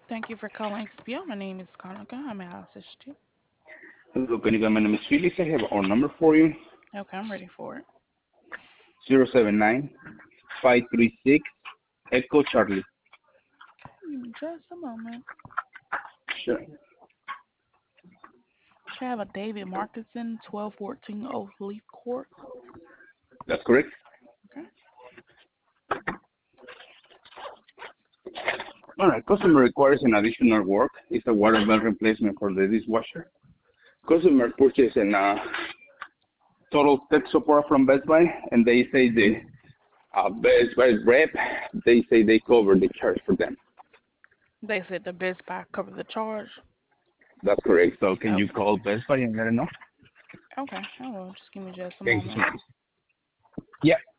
Thank you for calling XPO. My name is Kanika. How may I assist you? Hello, Kanika. My name is Felix. I have our number for you: Okay, I'm ready for it. 079-536 Echo Charlie. Give me just a moment. Sure. Okay, I have a David Markinson, 1214 Oak Leaf Court. That's correct. Okay. All right. Customer requires an additional work. It's a water valve replacement for the dishwasher. Customer purchased an total tech support from Best Buy, and they say the Best Buy rep, they say they cover the charge for them. They said the Best Buy covered the charge. That's correct. So can you Okay. call Best Buy and let them know? Okay. I will. Just give me just a Thank you so moment. much. Yeah.